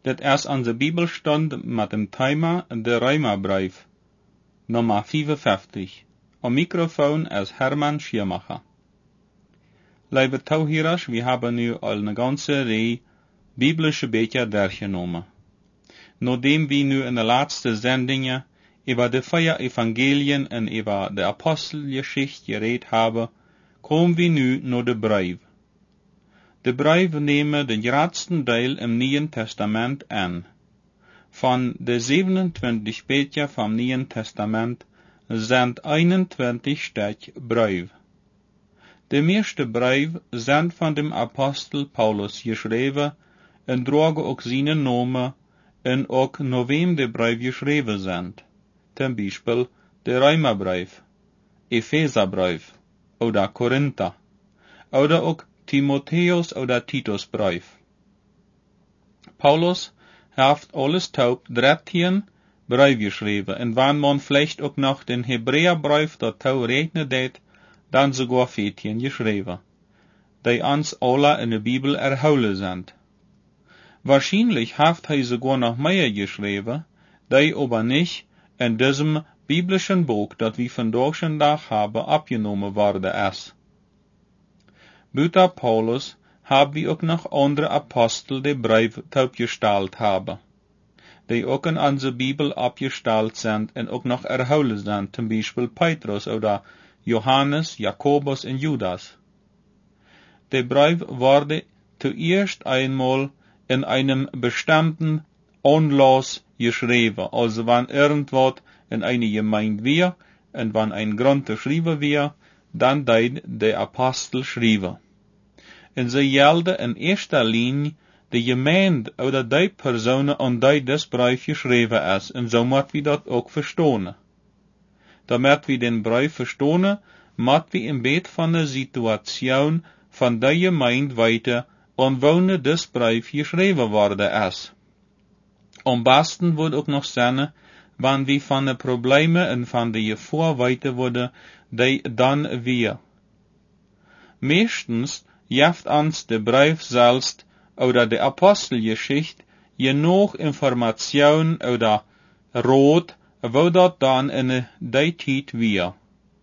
Dat is onze Bibelstund met dem Thema de Römerbrief, Nummer 55. Am Mikrofon ist Hermann Schirmacher. Liebe Zuhörers, wir haben nu al eine ganze Reihe biblische Bücher durchgenommen. Nachdem wir nu in der letzten Sendung über die 4 Evangelien und über die Apostelgeschichte geredet haben, kommen wir nu nach de Brief. De Brief nemen den grootsten Teil im Neuen Testament an. Von de 27 Bücher vom Neuen Testament sind 21 Stück Brief. De meeste Brief sind von dem Apostel Paulus geschrieben und tragen auch seinen Namen und auch nach wem de Brief geschrieben sind. Zum Beispiel der Römerbrief, Epheserbrief oder Korinther oder auch Timotheus oder Titusbrief. Paulus hat alles taub 13 Brief geschrieben, und wenn man vielleicht auch noch den Hebräerbrief dazu rechnen deed, dann sogar 14 geschrieben, die uns alle in der Bibel erholen sind. Wahrscheinlich hat er sogar noch mehr geschrieben, die aber nicht in diesem biblischen Buch, das wir vandaag haben, abgenommen worden ist. Buiten Paulus haben wir auch noch andere Apostel, die Brief aufgestellt haben, die auch in unserer Bibel abgestellt sind und auch noch erholen sind, zum Beispiel Petrus oder Johannes, Jakobus und Judas. Der Brief wurde zuerst einmal in einem bestimmten Anlass geschrieben, also wenn irgendwas in einer Gemeinde war und wenn ein Grund geschrieben war, dann der Apostel schrieben. En ze gelden in eerste linie de gemeente oder die personen aan die das Brief geschreven is, en zo moet we dat ook verstaan. Damit we den Brief verstaan, moet we een beetje van de situatie van die gemeente weten, aan wonen das Brief geschreven worden is. Am besten wordt ook nog zijn, wanneer we van de problemen en van de gevaar weten worden, die dan weer. Meestens jeft ons de Brief selbst oder de Apostelgeschichte genoeg Information oder Rat, wo dat dan in die tijd weer.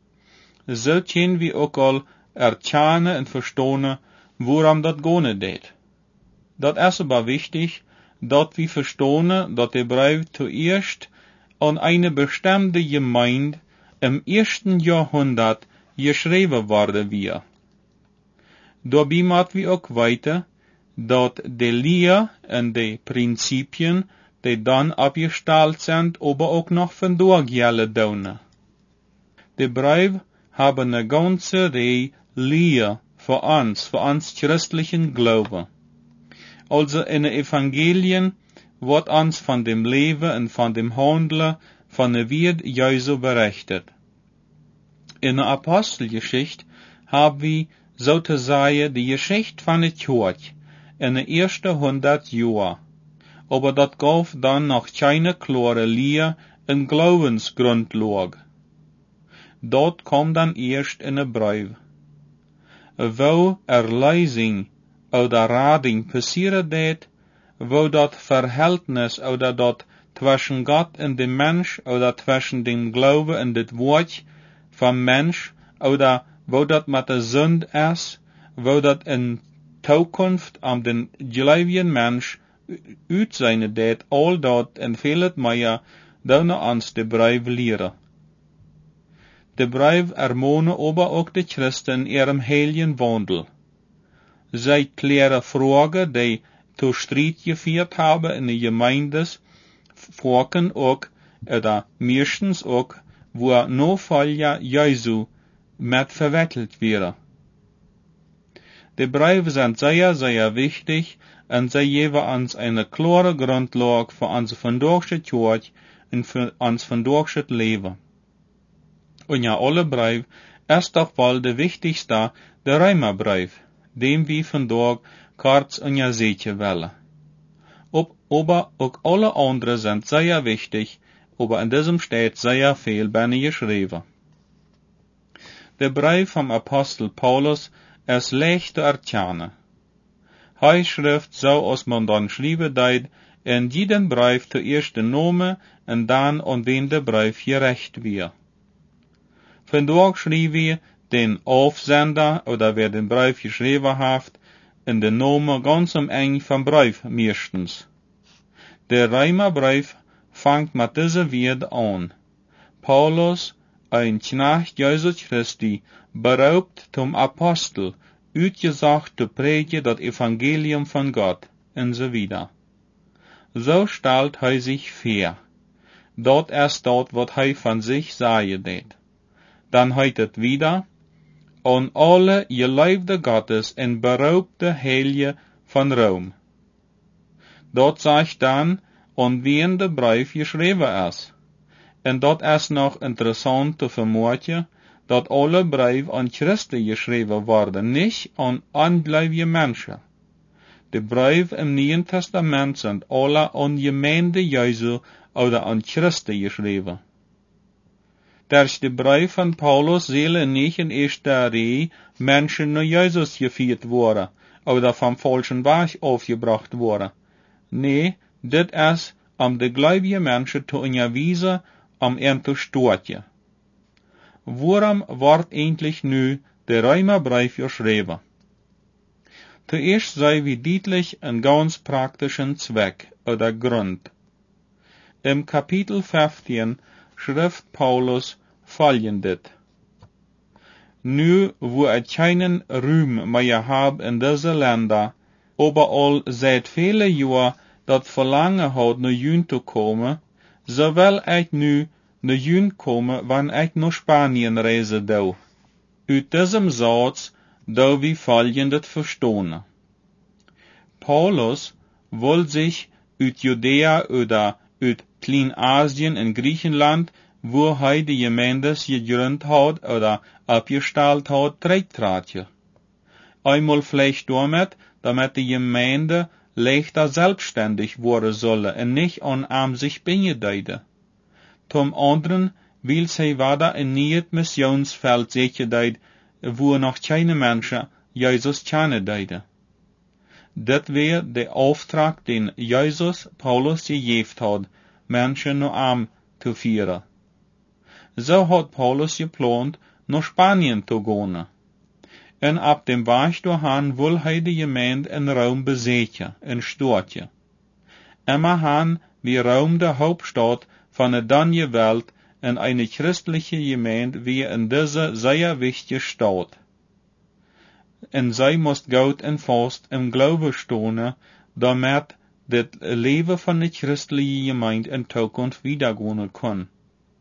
Zo kunnen we ook al erkennen en verstaan, waarom dat gaan deed. Dat is aber wichtig, dat we verstaan, dat de Brief zuerst an eine bestimmte Gemeinde im 1. Jahrhundert geschrieben worden wir. Daarbij moet we ook weten dat de leer en de principien die dan opgesteld zijn, aber ook nog vandaag gelden doen. De Brief hebben een ganze Reihe leer voor ons christlichen Glauben. Also in de Evangelien wordt ons van dem Leven en van dem Handelen van de Wert Jesu berichtet. In de Apostelgeschichte haben wir sozusagen die Geschichte von der Kirche in den ersten 100 Jahren. Aber dat gaf dann noch keine klare Lehr en Glaubensgrundlage. Dort kam dann erst in den Brief. Wo Erlösung oder Rading passieren deed, wo dat Verhältnis oder dat zwischen Gott und dem Mensch oder zwischen dem Glauben und das Wort vom Mensch oder wo dat met de Sünde is, wo dat in Zukunft am den gläubigen Mensch uitzijnen deed, al dat en veel meer, dan ons de Brief leren. De Brief ermahnen aber auch de Christen in ihrem heiligen Wandel. Zij klären Fragen, die zu Streit geführt haben in de Gemeindes, Fragen auch, oder meistens auch, wo Nachfolger Jesu mit verwickelt werden. Die Briefe sind sehr, sehr wichtig und sie geben uns eine klare Grundlage für unser vandaagse Kirche und für uns vandaagse Leben. Und ja, alle Briefe ist doch wohl der wichtigste, der Römerbrief, dem wir vandaag kurz und ja sehen wollen. Aber auch alle anderen sind sehr wichtig, aber in diesem steht sehr viel bei ihnen geschrieben. Der Brief vom Apostel Paulus ist leicht zu erkennen. Hij schrift zo als man dan schrijven deed en jeden brief zuerst de Name en dan on wen de brief gerecht weer. Vandaag schreef wir den Aufsender oder wer den brief geschrieben hat, in de Name ganz am Ende vom brief meistens. Der Römerbrief fangt mit dieser Wort an. Paulus, ein Knecht Jesus Christi, beraubt zum Apostel, uitgesagt zu predigen das Evangelium von Gott, und so wieder. So stellt hij sich vor. Dort erst dort, wat hij von sich sagen deed. Dann heut het wieder, an alle geliefde Gottes en beraubte Heilige von Rom. Dort sagt dann, an wen de brief geschreven is. En dat is nog interessant te vermoeden, dat alle brief aan Christen geschreven worden, niet aan ongelovige mensen. De brief im Neuen Testament sind alle an Gemeinde Jesu oder an Christen geschrieben. Durch de brief van Paulus zullen nicht in erster Reihe Menschen naar Jesus geführt worden oder vom falschen Weg aufgebracht worden. Nee, dit is om de gläubige Menschen te unterweisen, en te stootje. Waarom wordt eigentlich nu de Römerbrief geschrieben? Zuerst sei wie deutlich einen ganz praktischen Zweck oder Grund. Im Kapitel 15 schrift Paulus folgendes. Nu, wo keinen Ruhm mehr hab in diese Länder, überall seit viele Jahr dat Verlangen hat, naar Jün zu kommen, so will ich nu naar Jün kommen, wann ich nach Spanien reise dau. Uit diesem Satz da wie folgendes verstehen. Paulus will sich uit Judäa oder uit Kleinasien in Griechenland, wo er die Gemeindes gegründet hat oder abgestellt hat, zurücktreten. Einmal vielleicht damit die Gemeinde leichter selbstständig worden solle und nicht an sich binden. Zum anderen will sie weiter in nicht Missionsfeld sicher, wo noch keine Menschen Jesus kennen deiden. Dat wäre der Auftrag, den Jesus Paulus gegeben hat, Menschen nur arm zu führen. So hat Paulus geplant, nach Spanien zu gehen. Und ab dem Weg dahin will er die Gemeinde in Rom besetzen, in Stortje. Immerhin wie Rom der Hauptstadt von der neuen Welt und eine christliche Gemeinde wie in dieser sehr wichtigen Stadt. Und sie muss Gott und fast im Glauben stehen, damit das Leben von der christlichen Gemeinde in Zukunft wiedergehen kann.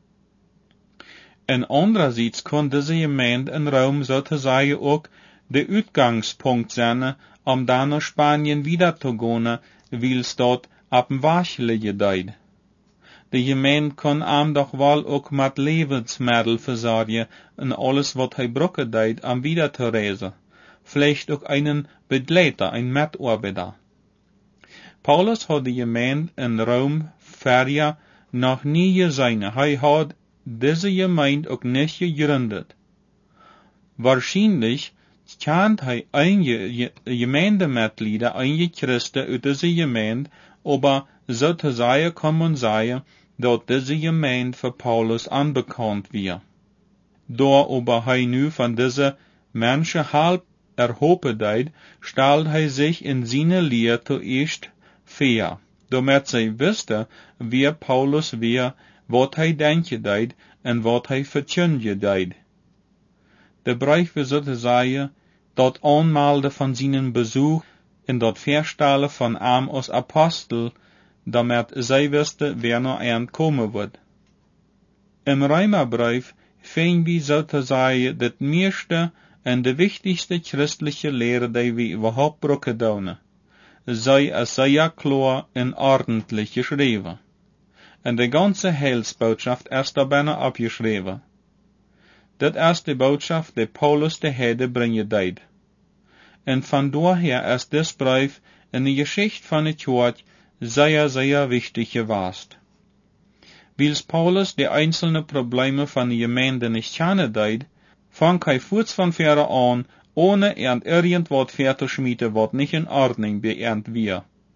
Und andererseits kann diese Gemeinde in Rom sozusagen auch der Ausgangspunkt sein, dann nach Spanien wiederzugehen, weil es dort ab dem Weg liegt. Die Gemeinde kann ihm doch wohl auch mit Lebensmitteln versorgen und alles, was er braucht, wieder zu reisen. Vielleicht auch einen Begleiter, ein Mitarbeiter. Paulus hat die Gemeinde in Rom vorher noch nie gesehen. Er hat diese Gemeinde auch nicht gegründet. Wahrscheinlich kennt er einige Gemeindemitglieder, einige Christen aus dieser Gemeinde, aber sozusagen kann man sagen, dass diese Gemeinde für Paulus unbekannt wird. Da aber er nu von dieser Menschen halb erhoben deed, stellt er sich in seine Lehre zuerst vor, damit sie wüsste, wer Paulus war, was er denken deed und was er verkündigen deed. Der Brief wird sozusagen dort Anmelden von seinem Besuch in dort Verstellen von ihm als Apostel, damit sie wüsste, wer noch kommen wird. Im Römerbrief finden wir sozusagen das meiste und die wichtigste christliche Lehre, die wir überhaupt brauchen. Sei es sehr klar und ordentlich geschrieben. Und die ganze Heilsbotschaft ist dabei abgeschrieben. Das ist die Botschaft, die Paulus der Heide bringen deed. Und von daher ist das Brief in der Geschichte von der Kirche sehr, sehr wichtig gewesen. Weil Paulus die einzelnen Probleme von der Gemeinde nicht kennen deed, fang er kurz von vorne an, ohne irgendwas fertig schmieden, was nicht in Ordnung beernt wird.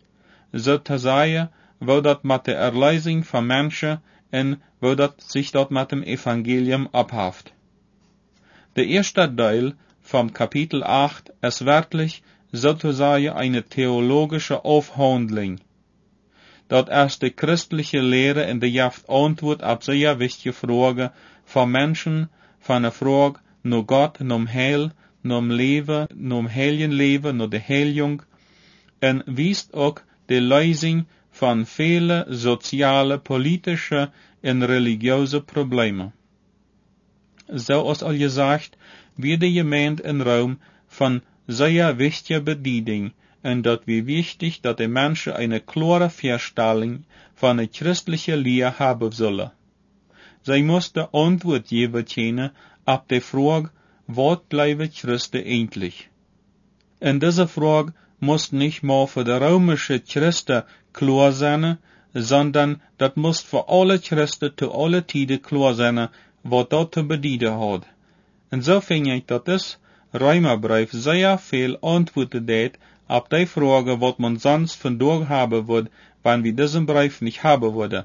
zo te zeggen, wo dat met de erlezing van mensen en wo dat zich dat met dem Evangelium abhaft. Der erste Teil vom Kapitel 8 ist wirklich sozusagen eine theologische Aufhandlung. Dat ist die christliche Lehre in der Jaft Antwort auf sehr wichtige Fragen von Menschen, von der Frage nach Gott, nach Heil, nach Leben, nach Heiligenleben, nach der Heiligung, und wiest auch die Lösung von vielen soziale, politische und religiöse Probleme. Zoals al gezegd, wird die Gemeinde in Rom von sehr wichtiger Bedeutung und dat wie wichtig, dat die Menschen eine klare Vorstellung von der christlichen Lehre haben sollen. Sie mussten Antwort geben können auf die Frage, was bleiben Christen eigentlich? Und diese Frage muss nicht nur für die römische Christen klar sein, sondern das muss für alle Christen zu alle Tiden klar sein, was dat te bedeuten hat. En zo vind ik dat das Römerbrief sehr viel Antworten deed auf die Frage, wat man sonst vandaag haben wird, wenn wir diesen Brief nicht haben würden.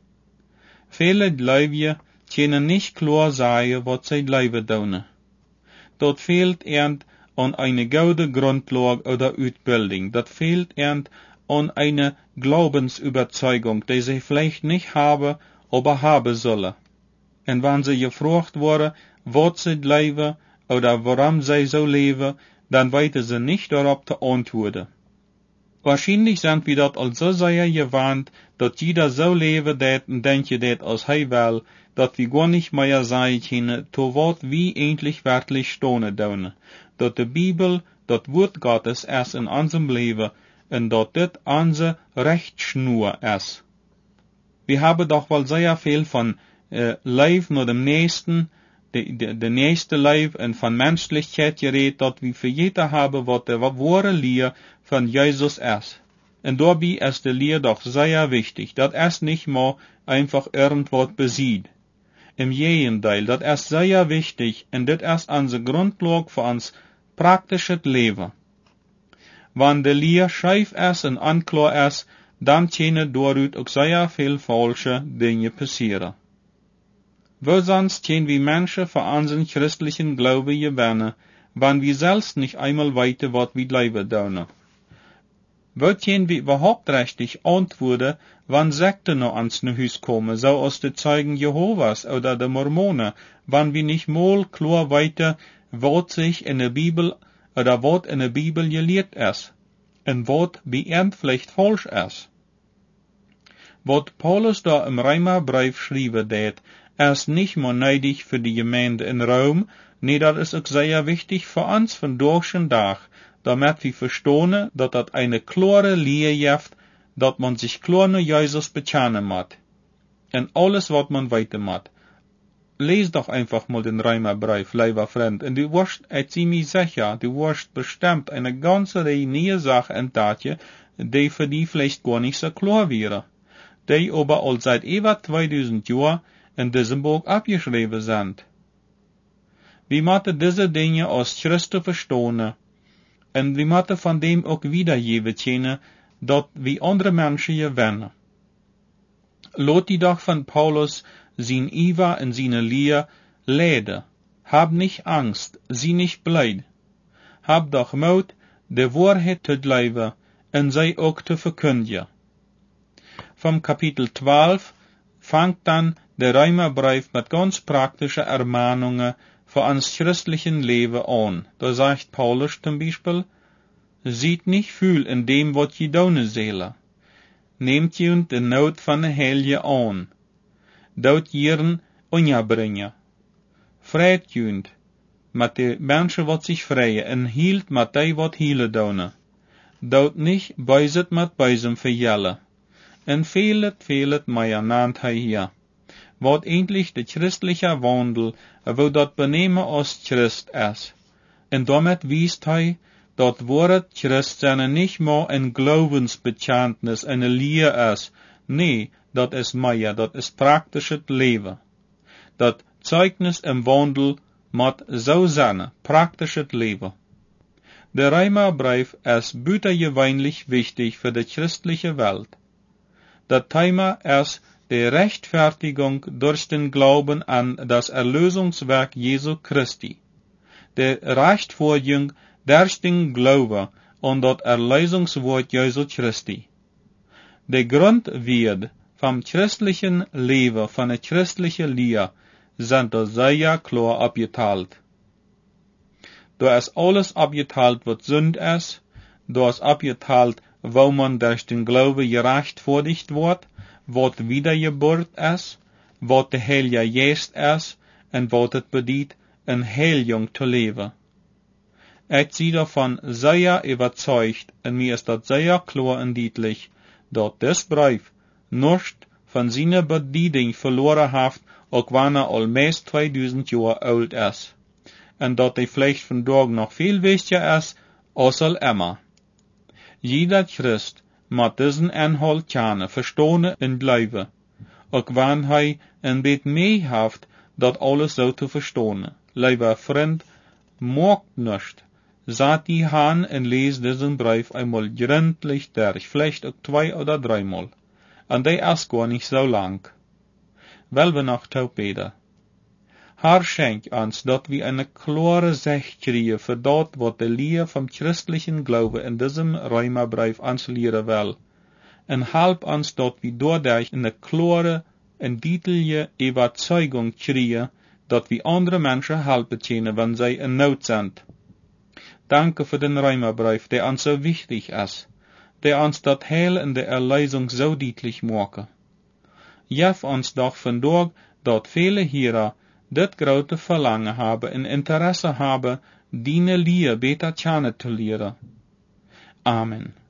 Viele Gläubige können nicht klar sagen, was sie glauben tun. Dort fehlt an eine gute Grundlage oder Ausbildung. Dort fehlt an eine Glaubensüberzeugung, die sie vielleicht nicht haben, aber haben sollen. Und wenn sie gefragt worden, was sie leben oder warum sie so leben, dann weiten sie nicht darauf zu antworten. Wahrscheinlich sind wir dort also sehr gewandt, dass jeder so leben dat und denke dat als hij will, dass wir gar nicht mehr sagen können, zu was wir eigentlich wirklich stehen tun. Dass die Bibel, das Wort Gottes ist in unserem Leben und dass das unsere Rechtsschnur ist. Wir haben doch wohl sehr viel von Leib nur dem Nächsten, der nächste Leib und von Menschlichkeit geredet, dass wir für jeder haben, was der wahre Lehre von Jesus ist. Und dabei ist die Lehre doch sehr wichtig. Das ist nicht mal einfach irgendwas besiegt. Im Gegenteil, das ist sehr wichtig und das ist unsere Grundlage für uns praktisches Leben. Wenn die Lehre scheif ist und unklar ist, dann können dadurch auch sehr viel falsche Dinge passieren. Wo sonst können wir Menschen für unseren christlichen Glauben gewinnen, wenn wir selbst nicht einmal weiter, was wir glauben tun? Wo können wir überhaupt richtig antworten, wenn Sekten noch ans Haus kommen, so aus den Zeugen Jehovas oder der Mormonen, wenn wir nicht mal klar weiter, was sich in der Bibel oder was in der Bibel gelehrt ist, und was bei vielleicht falsch ist? Was Paulus da im Römerbrief schrieben hat, ist nicht nur nötig für die Gemeinde in Rom, nee, das ist auch sehr wichtig für uns von durch und Tag, damit wir verstehen, dass das eine klare Lehre gibt, dass man sich klar nur Jesus bekennen muss. Und alles, was man weiter muss. Lies doch einfach mal den Römerbrief, lieber Freund, und du wirst, ich ziemlich sicher, du wirst bestimmt eine ganze Reihe neue Sachen entdecken, die für die vielleicht gar nicht so klar wären, die aber all seit über 2000 Jahren in diesem Buch abgeschrieben sind. Wir müssen diese Dinge als Christen verstehen, und wir müssen von dem auch wiedergeben können, dass wir andere Menschen gewinnen. Lot die doch von Paulus sein Iver in seine Lehre leiden. Hab nicht Angst, sie nicht blöd. Hab doch Mut, die Wahrheit zu glauben und sie auch zu verkündigen. Vom Kapitel 12 fängt dann der Römerbrief mit ganz praktischen Ermahnungen für uns christlichen Leben an. Da sagt Paulus zum Beispiel, sieht nicht viel in dem, was je tun sollen. Nehmt je die Not von der Heilige an. Dort jieren unjabringen. Freit jünd, mit de Menschen, wat sich freien, en hielt mit die, wat hielen tun. Dort nicht beiset mit beisem verjellen. En velet mehr nannt hij hier. Wat endlich de christliche Wandel, wo dat benehmen als Christ ist. En damit wiest hij, dat Wort Christ zijn nicht mehr ein Glaubensbekenntnis, eine Lehre ist. Nee, dat is mehr, dat is praktisches Leben. Dat Zeugnis im Wandel moet so sein, praktisches Leben. Der Römerbrief ist buitengewöhnlich wichtig für die christliche Welt. Das Thema ist die Rechtfertigung durch den Glauben an das Erlösungswerk Jesu Christi. Die Rechtfertigung durch den Glauben an das Erlösungswort Jesu Christi. Der Grundwert vom christlichen Leben, von der christlichen Lehre, sind da sehr klar abgeteilt. Da ist alles abgeteilt, was Sünd ist. Da ist abgeteilt, wo man durch den Glauben gerechtfertigt wird, was Wiedergeburt ist, was der Heilige Geist ist und was es bedeutet, in Heiligung zu leben. Ich bin davon sehr überzeugt, und mir ist das sehr klar und deutlich, dass das Brief nicht von seiner Bedeutung verloren hat, auch wenn almost 2000 Jahre alt ist. Und dass die vielleicht von Tag noch viel wichtiger ist, als immer. Jeder Christ muss diesen Inhalt kennen, verstehen und glauben, auch wenn er ein bisschen mehr hat, das alles so zu verstehen. Lieber Freund, morgt nicht. Sat die Hand und les diesen Brief einmal gründlich durch, vielleicht auch 2 oder 3 Mal. Und der ist gar nicht so lang. Weil wir noch beten. Herr, schenk uns, dass wir eine klare Sicht kriegen für das, was die Lehre vom christlichen Glauben in diesem Römerbrief uns lehren will. Und help uns, dass wir dadurch eine klare und deutliche Überzeugung kriegen, dass wir andere Menschen helfen können, wenn sie in Not sind. Danke für den Römerbrief, der uns so wichtig ist, der uns das Heil in der Erlösung so deutlich macht. Gib uns doch vandaag, dass viele hier das große Verlangen haben und Interesse haben, deine Lehre besser kennen zu lernen. Amen.